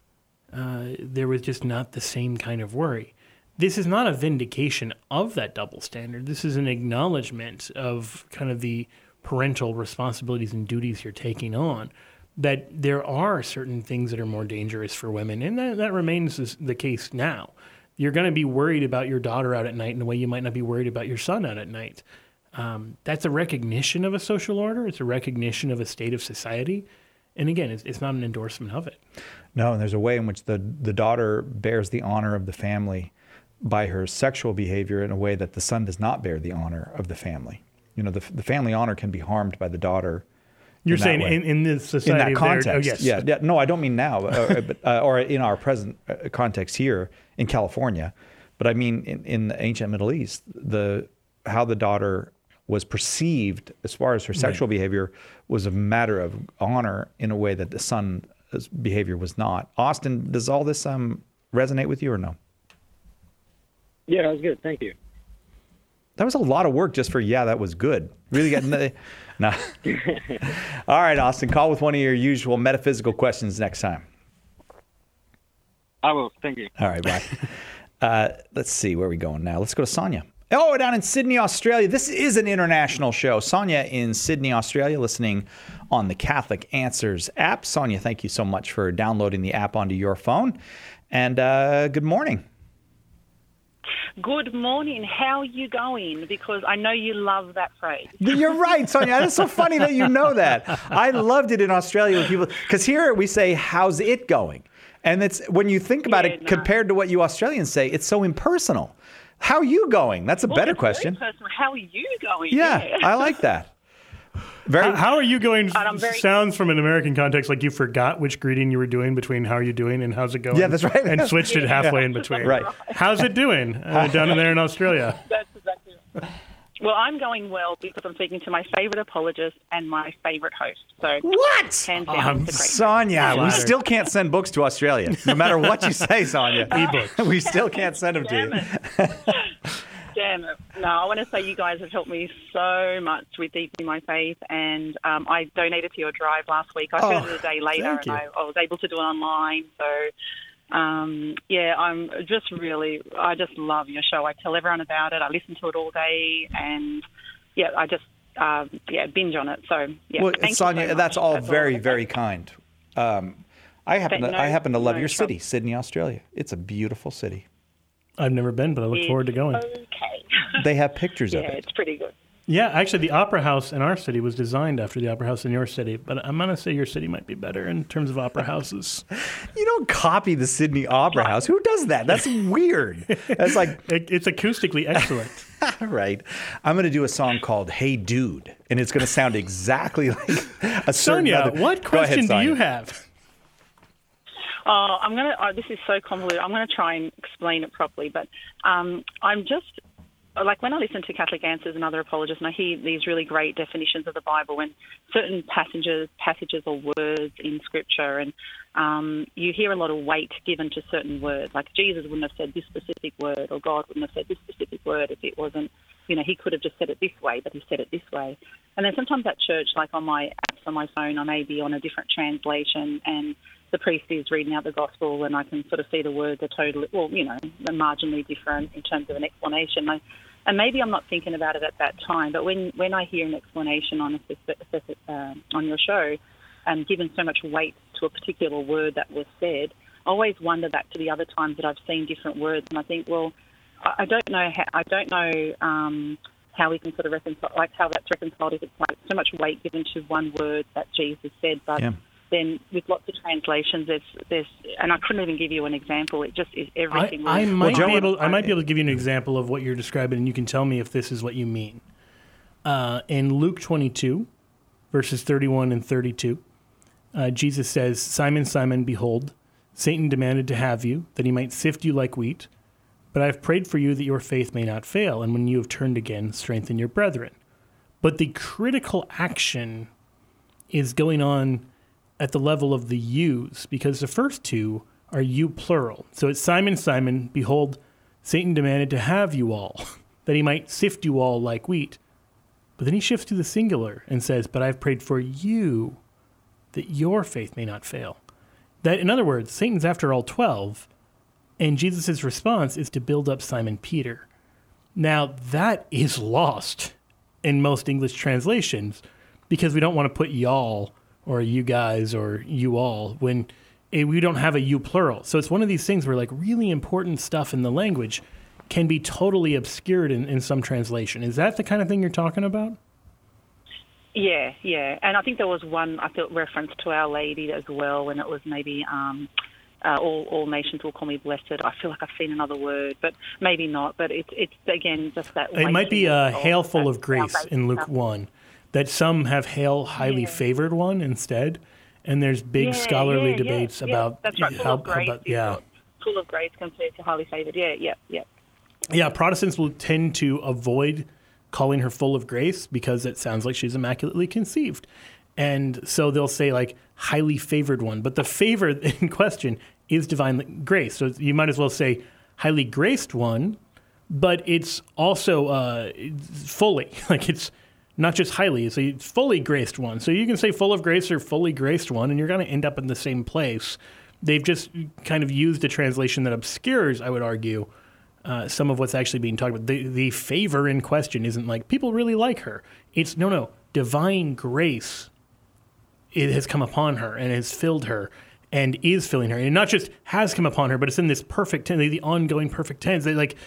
uh, there was just not the same kind of worry. This is not a vindication of that double standard. This is an acknowledgement of kind of the parental responsibilities and duties you're taking on, that there are certain things that are more dangerous for women, and that, that remains the case now. You're going to be worried about your daughter out at night in a way you might not be worried about your son out at night. Um, that's a recognition of a social order. It's a recognition of a state of society. And again, it's, it's not an endorsement of it. No, and there's a way in which the, the daughter bears the honor of the family by her sexual behavior in a way that the son does not bear the honor of the family. You know, the, the family honor can be harmed by the daughter. You're in saying in, in this society? In that context, there, oh, yes. yeah, yeah. No, I don't mean now, uh, but, uh, or in our present context here in California. But I mean in, in the ancient Middle East, the how the daughter was perceived as far as her sexual right. behavior was a matter of honor in a way that the son's behavior was not. Austin, does all this um, resonate with you or no? Yeah, that was good. Thank you. That was a lot of work just for, yeah, that was good. Really getting the, no. All right, Austin, call with one of your usual metaphysical questions next time. I will. Thank you. All right, bye. uh, let's see, where are we going now? Let's go to Sonia. Oh, down in Sydney, Australia. This is an international show. Sonia in Sydney, Australia, listening on the Catholic Answers app. Sonia, thank you so much for downloading the app onto your phone. And uh, good morning. Good morning. How are you going? Because I know you love that phrase. You're right, Sonia. It's so funny that you know that. I loved it in Australia when people, because here we say, how's it going? And it's when you think about yeah, it, no. compared to what you Australians say, it's so impersonal. How are you going? That's a well, better it's question. Very personal. How are you going? Yeah, yeah. I like that. Very. How, how are you going? Very, sounds from an American context like you forgot which greeting you were doing between how are you doing and how's it going. Yeah, that's right. And switched yeah. it halfway yeah. in between. Right. How's it doing uh, down in there in Australia? That's exactly right. Well, I'm going well because I'm speaking to my favorite apologist and my favorite host. So what? Hands down, Um, it's a great Sonia, we Flattered. still can't send books to Australia. No matter what you say, Sonia. E-books. We still can't send them Damn to you. it. Damn it. No, I want to say you guys have helped me so much with deepening my faith, and um, I donated to your drive last week. I heard Oh, it a day later, and you. I, I was able to do it online. So, um, yeah, I'm just really, I just love your show. I tell everyone about it. I listen to it all day, and yeah, I just, um, yeah, binge on it. So, yeah, Well, thank Sonia, you so much. that's all That's very, all. very kind. Um, I happen Thank- to, no- I happen to love no your trouble. city, Sydney, Australia. It's a beautiful city. I've never been, but I look It's forward to going. Okay. They have pictures yeah, of it. it's pretty good. Yeah, actually, the Opera House in our city was designed after the Opera House in your city, but I'm going to say your city might be better in terms of opera houses. You don't copy the Sydney Opera House. Who does that? That's weird. That's like it, it's acoustically excellent. Right. I'm going to do a song called "Hey Dude," and it's going to sound exactly like a certain Sonia, other- what Go ahead, question do Sonia. you have? Oh, I'm gonna. Oh, this is so convoluted. I'm gonna try and explain it properly. But um, I'm just like when I listen to Catholic Answers and other apologists, and I hear these really great definitions of the Bible, when certain passages, passages or words in Scripture, and um, you hear a lot of weight given to certain words. Like Jesus wouldn't have said this specific word, or God wouldn't have said this specific word if it wasn't. You know, he could have just said it this way, but he said it this way. And then sometimes at church, like on my apps on my phone, I may be on a different translation, and the priest is reading out the gospel, and I can sort of see the words are totally, well, you know, they're marginally different in terms of an explanation. I, and maybe I'm not thinking about it at that time, but when, when I hear an explanation on a specific, uh, on your show, and given so much weight to a particular word that was said, I always wonder back to the other times that I've seen different words, and I think, well, I, I don't know how, I don't know um, how we can sort of reconcile, like how that's reconciled if it's like so much weight given to one word that Jesus said, but. Yeah. Then with lots of translations, there's, there's, and I couldn't even give you an example. It just is I, everything. I was- might be able. I might be able to give you an example of what you're describing, and you can tell me if this is what you mean. Uh, in Luke twenty-two, verses thirty-one and thirty-two, uh, Jesus says, "Simon, Simon, behold, Satan demanded to have you, that he might sift you like wheat. But I have prayed for you that your faith may not fail, and when you have turned again, strengthen your brethren." But the critical action is going on at the level of the yous, because the first two are you plural. So it's Simon, Simon, behold, Satan demanded to have you all, that he might sift you all like wheat. But then he shifts to the singular and says, but I've prayed for you, that your faith may not fail. That, in other words, Satan's after all twelve, and Jesus' response is to build up Simon Peter. Now, that is lost in most English translations because we don't want to put y'all or you guys or you all when we don't have a you plural. So it's one of these things where like really important stuff in the language can be totally obscured in, in some translation. Is that the kind of thing you're talking about? Yeah, yeah. And I think there was one, I thought, reference to Our Lady as well when it was maybe um, uh, all, all nations will call me blessed. I feel like I've seen another word, but maybe not. But it's, it's again, just that. It might be a hail full of grace in Luke one, that some have hail highly yeah. favored one instead. And there's big yeah, scholarly yeah, debates yeah, about yeah. That's right. Full how, of grace, about, yeah. Full of grace compared to highly favored. Yeah, yeah, yeah. Yeah, Protestants will tend to avoid calling her full of grace because it sounds like she's immaculately conceived. And so they'll say like highly favored one. But the favor in question is divine grace. So you might as well say highly graced one, but it's also uh, fully, like it's not just highly, it's a fully graced one. So you can say full of grace or fully graced one, and you're going to end up in the same place. They've just kind of used a translation that obscures, I would argue, uh, some of what's actually being talked about. The, the favor in question isn't like people really like her. It's, no, no, divine grace, it has come upon her and has filled her and is filling her. And not just has come upon her, but it's in this perfect tense, the ongoing perfect tense. They like,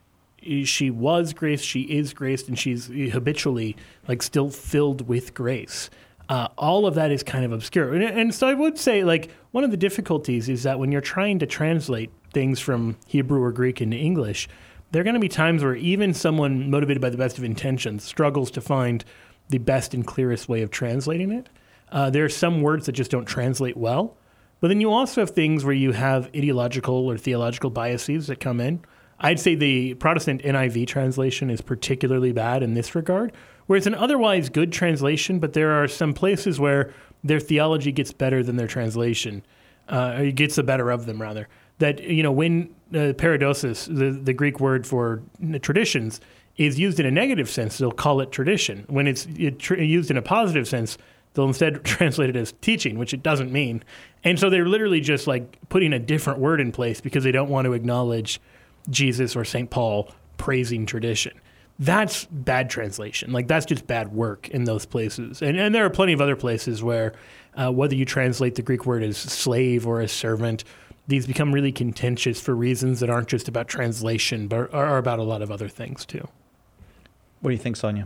she was graced, she is graced, and she's habitually like still filled with grace. Uh, all of that is kind of obscure. And, and so I would say like one of the difficulties is that when you're trying to translate things from Hebrew or Greek into English, there are going to be times where even someone motivated by the best of intentions struggles to find the best and clearest way of translating it. Uh, there are some words that just don't translate well. But then you also have things where you have ideological or theological biases that come in. I'd say the Protestant N I V translation is particularly bad in this regard, where it's an otherwise good translation, but there are some places where their theology gets better than their translation, uh, or it gets the better of them, rather. That, you know, when uh, paradosis, the, the Greek word for traditions, is used in a negative sense, they'll call it tradition. When it's it tr- used in a positive sense, they'll instead translate it as teaching, which it doesn't mean. And so they're literally just like putting a different word in place because they don't want to acknowledge Jesus or Saint Paul praising tradition. That's bad translation. Like that's just bad work in those places. And and there are plenty of other places where uh, whether you translate the Greek word as slave or as servant, these become really contentious for reasons that aren't just about translation, but are about a lot of other things too. What do you think, Sonia?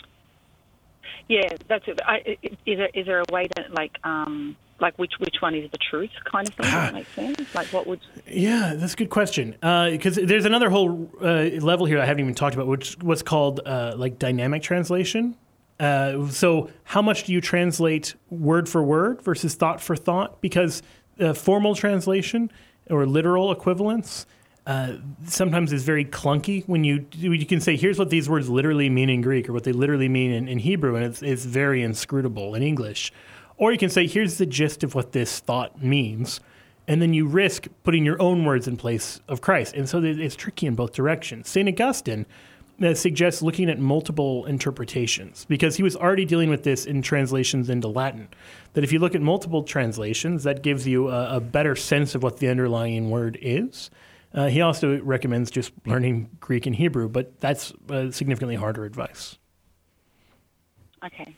Yeah, that's it. I, is there is there a way to like um like which which one is the truth kind of thing? Does that make sense? Like what would? Yeah, that's a good question. Because uh, there's another whole uh, level here I haven't even talked about, which what's called uh, like dynamic translation. Uh, so how much do you translate word for word versus thought for thought? Because uh, formal translation or literal equivalence uh, sometimes is very clunky. When you you can say here's what these words literally mean in Greek or what they literally mean in, in Hebrew, and it's it's very inscrutable in English. Or you can say, here's the gist of what this thought means, and then you risk putting your own words in place of Christ. And so it's tricky in both directions. Saint Augustine uh, suggests looking at multiple interpretations, because he was already dealing with this in translations into Latin, that if you look at multiple translations, that gives you a, a better sense of what the underlying word is. Uh, he also recommends just learning Greek and Hebrew, but that's uh, significantly harder advice. Okay.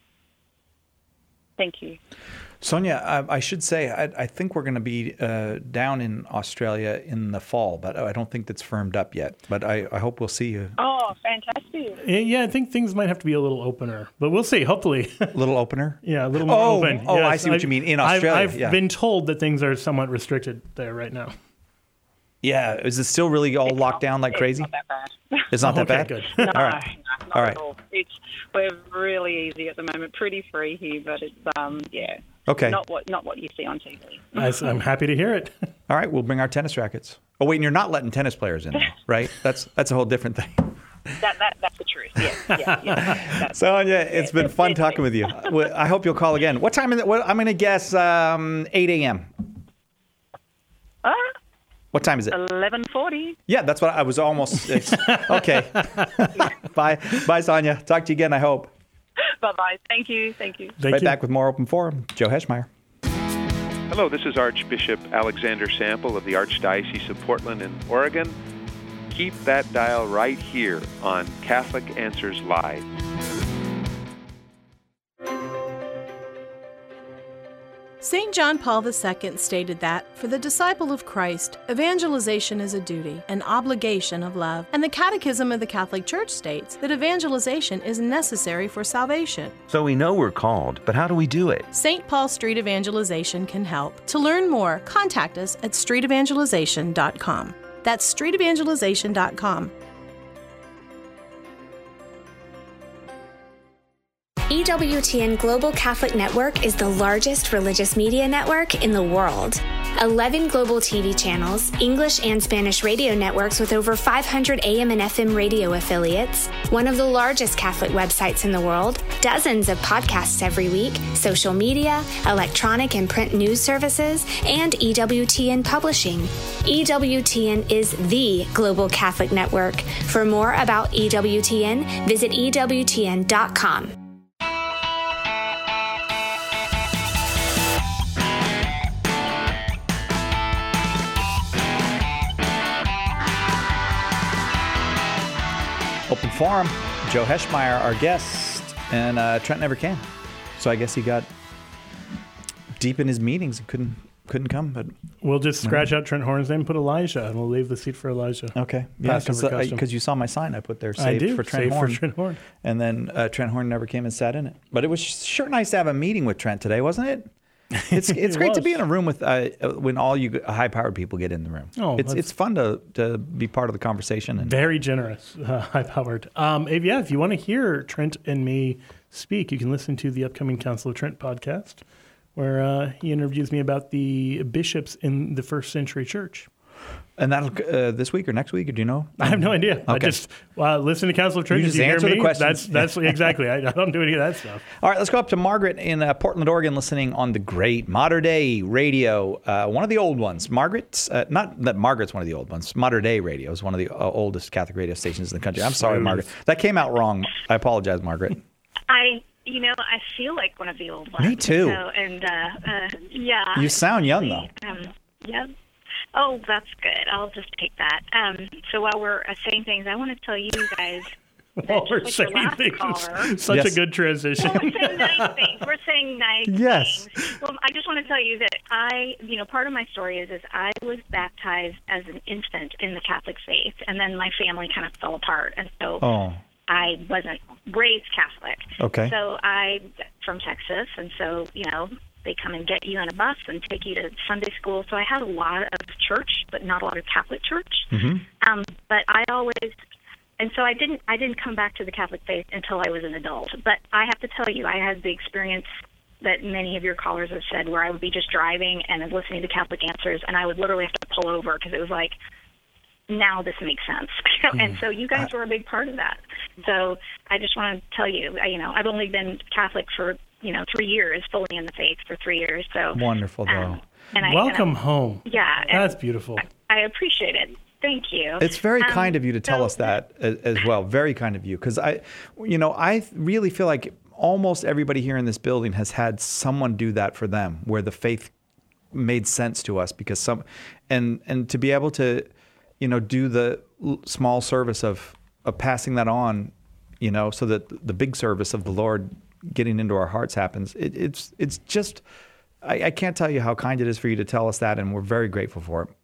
Thank you. Sonia, I, I should say, I, I think we're going to be uh, down in Australia in the fall, but I don't think that's firmed up yet. But I, I hope we'll see you. Oh, fantastic. Yeah, I think things might have to be a little opener, but we'll see, hopefully. A little opener? Yeah, a little more oh, open. Oh, yes, I see what I've, you mean, in Australia. I've, I've yeah. been told that things are somewhat restricted there right now. Yeah, is it still really all locked down like crazy? It's not that bad. It's not oh, that okay, bad? Good. No, all right. no, not all right. at all. It's, we're really easy at the moment, pretty free here, but it's, um, yeah. Okay. Not what not what you see on T V. I, I'm happy to hear it. All right, we'll bring our tennis rackets. Oh, wait, and you're not letting tennis players in, though, right? That's that's a whole different thing. That, that That's the truth, yeah. yeah, yeah. Sonia, it's been fun talking with you. I hope you'll call again. What time is it? What, I'm going to guess um, eight a.m. Uh, What time is it? eleven forty. Yeah, that's what I was almost. Okay. Bye. Bye, Sonia. Talk to you again, I hope. Bye-bye. Thank you. Thank you. Thank right you. back with more Open Forum. Joe Heschmeyer. Hello, this is Archbishop Alexander Sample of the Archdiocese of Portland in Oregon. Keep that dial right here on Catholic Answers Live. Saint John Paul the Second stated that, for the disciple of Christ, evangelization is a duty, an obligation of love. And the Catechism of the Catholic Church states that evangelization is necessary for salvation. So we know we're called, but how do we do it? Saint Paul Street Evangelization can help. To learn more, contact us at street evangelization dot com. That's street evangelization dot com. E W T N Global Catholic Network is the largest religious media network in the world. eleven global T V channels, English and Spanish radio networks with over five hundred A M and F M radio affiliates, one of the largest Catholic websites in the world, dozens of podcasts every week, social media, electronic and print news services, and E W T N Publishing. E W T N is the global Catholic network. For more about E W T N, visit E W T N dot com. Open Forum, Joe Heschmeyer, our guest, and uh, Trent never came. So I guess he got deep in his meetings and couldn't couldn't come. But we'll just scratch out Trent Horn's name, put Elijah, and we'll leave the seat for Elijah. Okay. Yeah, because uh, you saw my sign I put there, saved I do. for Trent saved Horn. for Trent Horn. And then uh, Trent Horn never came and sat in it. But it was sure nice to have a meeting with Trent today, wasn't it? It's it's it great was. to be in a room with uh, when all you high-powered people get in the room. Oh, it's that's- it's fun to to be part of the conversation. And Very generous, uh, high-powered. Um, if, yeah, if you want to hear Trent and me speak, you can listen to the upcoming Council of Trent podcast, where uh, he interviews me about the bishops in the first century church. And that'll uh, this week or next week, or do you know? I have no idea. Okay. I just uh, listen to Council of Trent. You If just you hear answer the me, questions. That's, that's exactly. I, I don't do any of that stuff. All right, let's go up to Margaret in uh, Portland, Oregon, listening on the great Mater Dei radio, uh, one of the old ones. Margaret's, uh, not that Margaret's one of the old ones. Mater Dei radio is one of the uh, oldest Catholic radio stations in the country. I'm sorry, Smooth. Margaret. That came out wrong. I apologize, Margaret. I, you know, I feel like one of the old ones. Me too. So, and uh, uh, yeah. You sound young, though. Um, yeah. Oh, that's good. I'll just take that. Um, so while we're uh, saying things, I want to tell you guys. While we're just like your saying last things, caller- such Yes. a good transition. Well, we're saying nice things. We're saying nice Yes. things. Well, I just want to tell you that I, you know, part of my story is, is I was baptized as an infant in the Catholic faith, and then my family kind of fell apart, and so Oh. I wasn't raised Catholic. Okay. So I, from Texas, and so, you know, they come and get you on a bus and take you to Sunday school. So I had a lot of church, but not a lot of Catholic church. Mm-hmm. Um, but I always, and so I didn't, I didn't come back to the Catholic faith until I was an adult. But I have to tell you, I had the experience that many of your callers have said, where I would be just driving and listening to Catholic Answers, and I would literally have to pull over because it was like, now this makes sense. And so you guys were a big part of that. So I just want to tell you, I- you know, I've only been Catholic for, you know, three years, fully in the faith for three years. So Wonderful, though. um, and I, Welcome and I, home. Yeah. and That's beautiful. I appreciate it. Thank you. It's very Um, kind of you to tell us that as, as well. Very kind of you. Because I, you know, I really feel like almost everybody here in this building has had someone do that for them, where the faith made sense to us because some, and, and to be able to, you know, do the l- small service of, of passing that on, you know, so that the big service of the Lord getting into our hearts happens. It, it's, it's just, I, I can't tell you how kind it is for you to tell us that. And we're very grateful for it.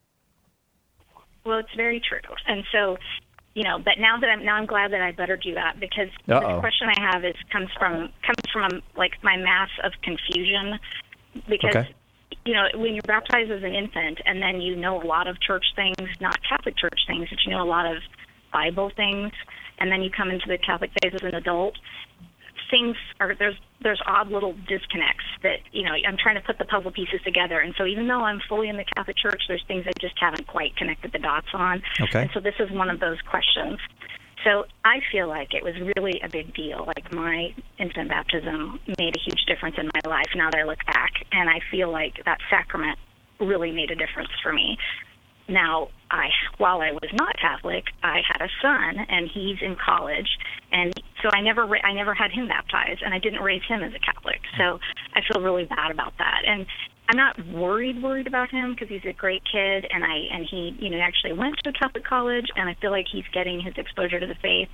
Well, it's very true. And so, you know, but now that I'm now I'm glad that I better do that, because Uh-oh. the question I have is comes from comes from like my mass of confusion, because Okay. you know, when you're baptized as an infant and then you know a lot of church things, not Catholic church things, but you know a lot of Bible things, and then you come into the Catholic faith as an adult, things are there's there's odd little disconnects that, you know, I'm trying to put the puzzle pieces together. And so even though I'm fully in the Catholic Church, there's things I just haven't quite connected the dots on. Okay. And so this is one of those questions. So I feel like it was really a big deal. Like my infant baptism made a huge difference in my life now that I look back. And I feel like that sacrament really made a difference for me. Now, I, while I was not Catholic, I had a son, and he's in college, and so I never, ra- I never had him baptized, and I didn't raise him as a Catholic. So I feel really bad about that. And I'm not worried worried about him because he's a great kid, and I and he you know actually went to a Catholic college, and I feel like he's getting his exposure to the faith.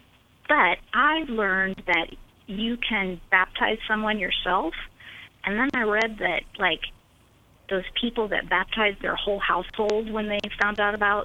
But I've learned that you can baptize someone yourself, and then I read that like those people that baptized their whole household when they found out about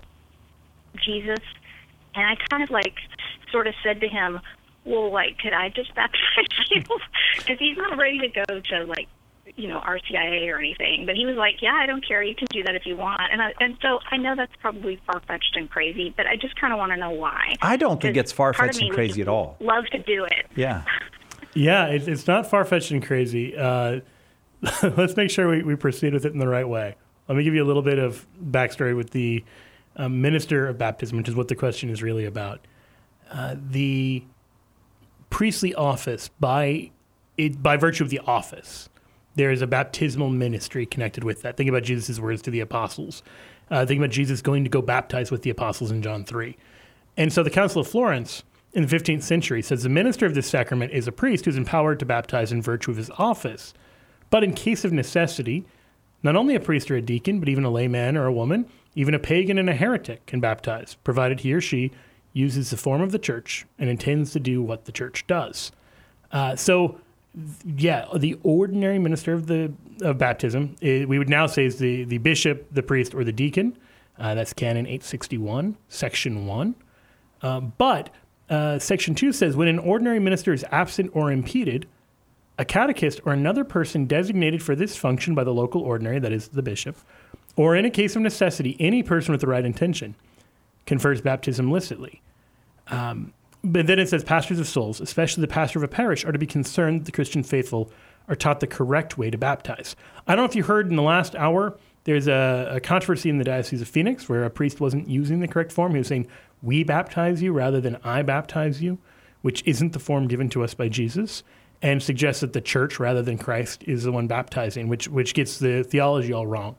Jesus, and I kind of like sort of said to him, well, like, could I just baptize you? Because he's not ready to go to like, you know, R C I A or anything. But he was like, yeah, I don't care. You can do that if you want. And I, and so I know that's probably far-fetched and crazy, but I just kind of want to know why. I don't think it's far-fetched and would crazy at all. Love to do it. Yeah. Yeah, it, it's not far-fetched and crazy. Uh, let's make sure we, we proceed with it in the right way. Let me give you a little bit of backstory with the uh, minister of baptism, which is what the question is really about. Uh, the priestly office, by it, by virtue of the office, there is a baptismal ministry connected with that. Think about Jesus' words to the apostles. Uh, think about Jesus going to go baptize with the apostles in John three. And so the Council of Florence in the fifteenth century says the minister of this sacrament is a priest who's empowered to baptize in virtue of his office. But in case of necessity, not only a priest or a deacon, but even a layman or a woman, even a pagan and a heretic can baptize, provided he or she uses the form of the church and intends to do what the church does. Uh, so, yeah, the ordinary minister of the of baptism, it, we would now say is the, the bishop, the priest, or the deacon. Uh, that's Canon eight sixty-one, Section one. Uh, but uh, Section two says, when an ordinary minister is absent or impeded, a catechist or another person designated for this function by the local ordinary, that is the bishop, or in a case of necessity, any person with the right intention, confers baptism licitly. Um, but then it says pastors of souls, especially the pastor of a parish, are to be concerned that the Christian faithful are taught the correct way to baptize. I don't know if you heard in the last hour, there's a, a controversy in the Diocese of Phoenix where a priest wasn't using the correct form. He was saying, we baptize you rather than I baptize you, which isn't the form given to us by Jesus, and suggests that the church rather than Christ is the one baptizing, which which gets the theology all wrong.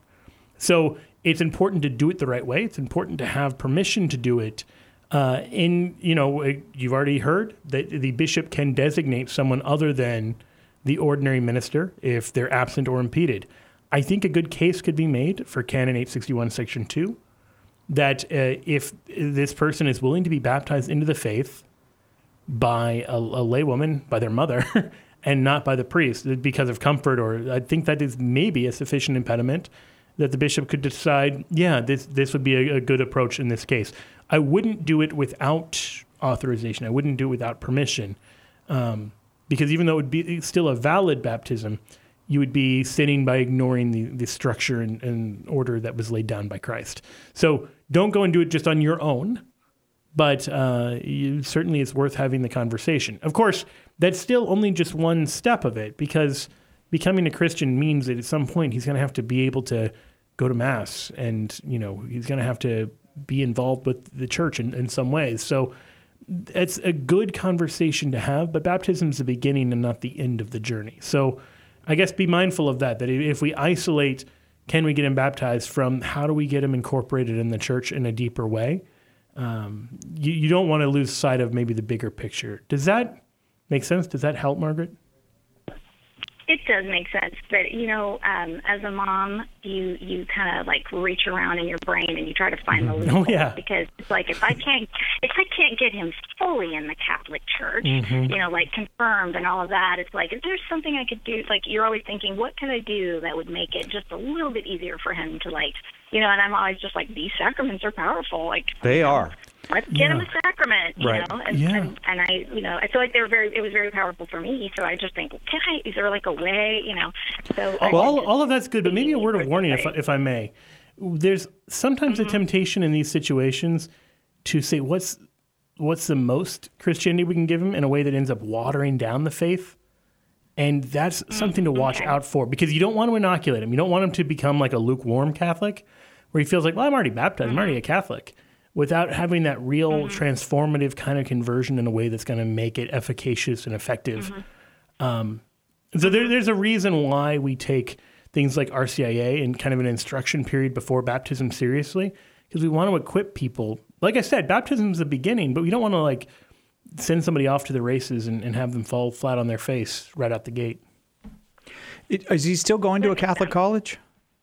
So it's important to do it the right way. It's important to have permission to do it. Uh, in, you know, you've already heard that the bishop can designate someone other than the ordinary minister if they're absent or impeded. I think a good case could be made for Canon eight sixty-one, Section two, that uh, if this person is willing to be baptized into the faith by a, a laywoman, by their mother, and not by the priest because of comfort, or I think that is maybe a sufficient impediment that the bishop could decide, yeah, this this would be a, a good approach in this case. I wouldn't do it without authorization. I wouldn't do it without permission, um, because even though it would be still a valid baptism, you would be sinning by ignoring the, the structure and, and order that was laid down by Christ. So don't go and do it just on your own, but uh, you, certainly it's worth having the conversation. Of course, that's still only just one step of it, because becoming a Christian means that at some point he's going to have to be able to go to Mass, and you know he's going to have to be involved with the church in, in some ways. So it's a good conversation to have, but baptism is the beginning and not the end of the journey. So I guess be mindful of that, that if we isolate, can we get him baptized, from how do we get him incorporated in the church in a deeper way? Um, you, you don't want to lose sight of maybe the bigger picture. Does that make sense? Does that help, Margaret? It does make sense, but you know, um, as a mom, you you kind of like reach around in your brain and you try to find the loophole. Oh, yeah. Because it's like if I can't if I can't get him fully in the Catholic Church, Mhm. you know, like confirmed and all of that, it's like, is there something I could do? Like you're always thinking, what can I do that would make it just a little bit easier for him to like, you know? And I'm always just like, these sacraments are powerful. Like They are. let's get him a sacrament, you Right. know, and, Yeah. and and I, you know, I feel like they were very, it was very powerful for me. So I just think, can I? Is there like a way, you know? So I Well, all, just- all of that's good, but maybe a word of warning, if, I- if I may. There's sometimes Mm-hmm. a temptation in these situations to say, what's what's the most Christianity we can give him, in a way that ends up watering down the faith. And that's something to watch out for, because you don't want to inoculate him. You don't want him to become like a lukewarm Catholic, where he feels like, well, I'm already baptized, I'm already a Catholic, without having that real transformative kind of conversion in a way that's going to make it efficacious and effective. Um, so there, there's a reason why we take things like R C I A and kind of an instruction period before baptism seriously, because we want to equip people. Like I said, baptism is the beginning, but we don't want to like send somebody off to the races and, and have them fall flat on their face right out the gate. Is he still going to a Catholic college?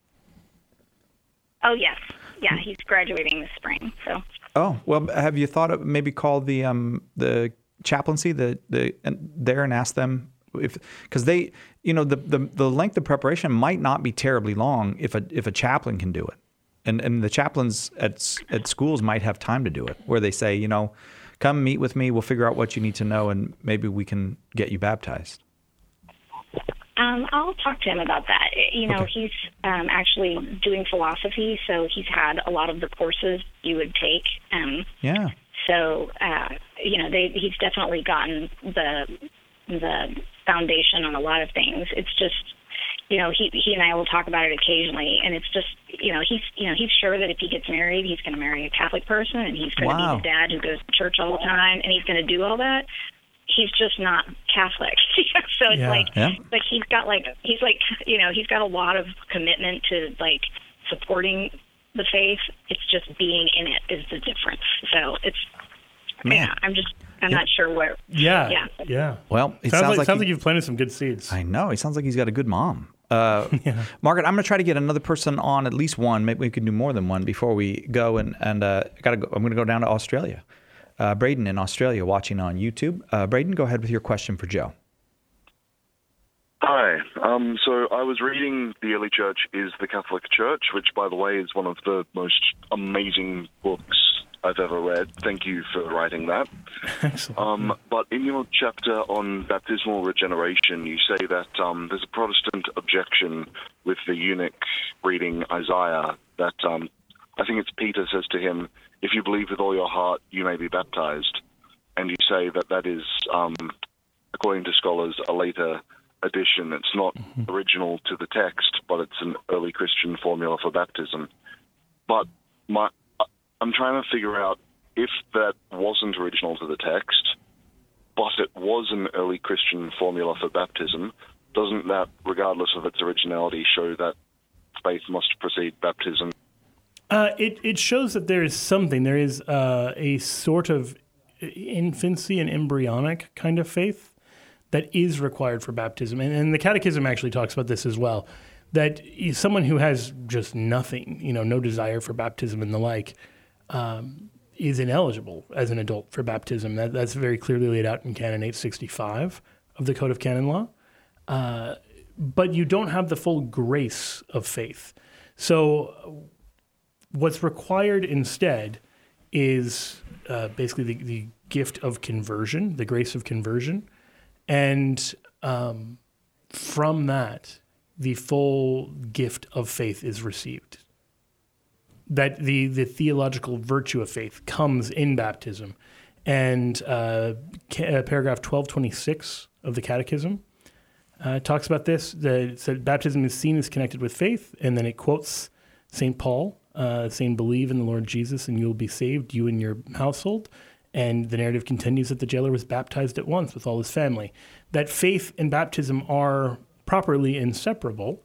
Oh yes, yeah, he's graduating this spring. So. Oh well, have you thought of maybe call the um the chaplaincy the the and there and ask them if because they you know the, the the length of preparation might not be terribly long if a if a chaplain can do it, and and the chaplains at at schools might have time to do it where they say you know come meet with me, we'll figure out what you need to know, and maybe we can get you baptized. Um, I'll talk to him about that. You know, okay. he's um, actually doing philosophy, so he's had a lot of the courses you would take. Um, yeah. So, uh, you know, they, he's definitely gotten the the foundation on a lot of things. It's just, you know, he he and I will talk about it occasionally, and it's just, you know, he's you know he's sure that if he gets married, he's going to marry a Catholic person, and he's going to wow. be the dad who goes to church all the time, and he's going to do all that. He's just not Catholic. So it's yeah. like, yeah. like he's got like, he's like, you know, he's got a lot of commitment to like supporting the faith. It's just being in it is the difference. So it's, Man. yeah, I'm just, I'm yeah. not sure where. Yeah. Yeah. Yeah. Well, it sounds, sounds like, like, sounds he, like you've planted some good seeds. I know. He sounds like he's got a good mom. Uh, yeah. Margaret, I'm going to try to get another person on, at least one. Maybe we can do more than one before we go. And, and uh, gotta go, I'm going to go down to Australia. Uh, Braden in Australia watching on YouTube. Uh, Braden, go ahead with your question for Joe. Hi. Um, so I was reading The Early Church is the Catholic Church, which, by the way, is one of the most amazing books I've ever read. Thank you for writing that. Excellent. Um, but in your chapter on baptismal regeneration, you say that um, there's a Protestant objection with the eunuch reading Isaiah that um, I think it's Peter says to him, if you believe with all your heart, you may be baptized. And you say that that is, um, according to scholars, a later addition. It's not mm-hmm. original to the text, but it's an early Christian formula for baptism. But my, I'm trying to figure out if that wasn't original to the text, but it was an early Christian formula for baptism, doesn't that, regardless of its originality, show that faith must precede baptism? Uh, it, it shows that there is something. There is uh, a sort of infancy and embryonic kind of faith that is required for baptism. And, and the Catechism actually talks about this as well, that someone who has just nothing, you know, no desire for baptism and the like, um, is ineligible as an adult for baptism. That, that's very clearly laid out in Canon eight sixty-five of the Code of Canon Law. Uh, but you don't have the full grace of faith. So what's required instead is uh, basically the, the gift of conversion, the grace of conversion. And um, from that, the full gift of faith is received. That the, the theological virtue of faith comes in baptism. And uh, ca- paragraph twelve twenty-six of the Catechism uh, talks about this, that it said baptism is seen as connected with faith, and then it quotes Saint Paul, Uh, saying, believe in the Lord Jesus and you will be saved, you and your household. And the narrative continues that the jailer was baptized at once with all his family. That faith and baptism are properly inseparable,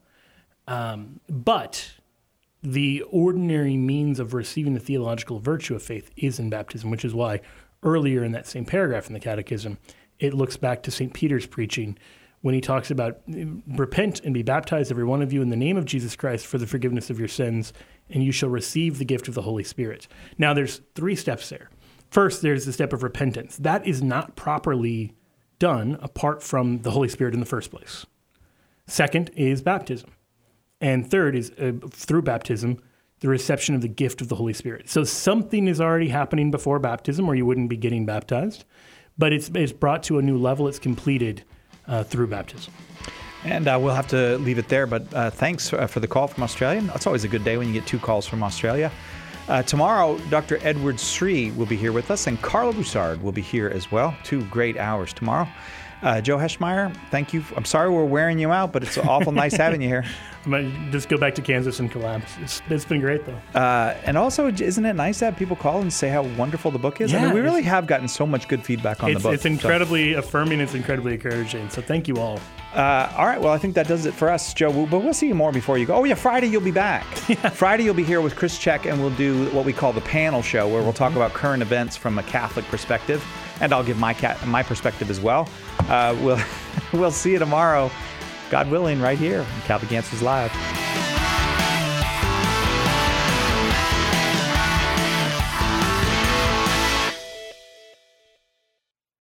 um, but the ordinary means of receiving the theological virtue of faith is in baptism, which is why earlier in that same paragraph in the Catechism, it looks back to Saint Peter's preaching when he talks about repent and be baptized, every one of you, in the name of Jesus Christ for the forgiveness of your sins, and you shall receive the gift of the Holy Spirit. Now, there's three steps there. First, there's the step of repentance. That is not properly done apart from the Holy Spirit in the first place. Second is baptism. And third is, uh, through baptism, the reception of the gift of the Holy Spirit. So something is already happening before baptism, or you wouldn't be getting baptized. But it's, it's brought to a new level. It's completed uh, through baptism. And uh, we'll have to leave it there, but uh, thanks uh, for the call from Australia. It's always a good day when you get two calls from Australia. Uh, tomorrow, Doctor Edward Sri will be here with us, and Carla Broussard will be here as well. Two great hours tomorrow. Uh, Joe Heschmeyer, thank you. I'm sorry we're wearing you out, but it's awful nice having you here. I might just go back to Kansas and collapse. It's, it's been great, though. Uh, and also, isn't it nice to have people call and say how wonderful the book is? Yeah, I mean, we really have gotten so much good feedback on it's, the book. It's incredibly so. affirming. It's incredibly encouraging. So thank you all. Uh, all right. Well, I think that does it for us, Joe. But we'll see you more before you go. Oh, yeah. Friday, you'll be back. Yeah. Friday, you'll be here with Chris Check, and we'll do what we call the panel show, where we'll talk about current events from a Catholic perspective. And I'll give my cat, my perspective as well. Uh, we'll, we'll see you tomorrow. God willing, right here on Catholic Answers Live.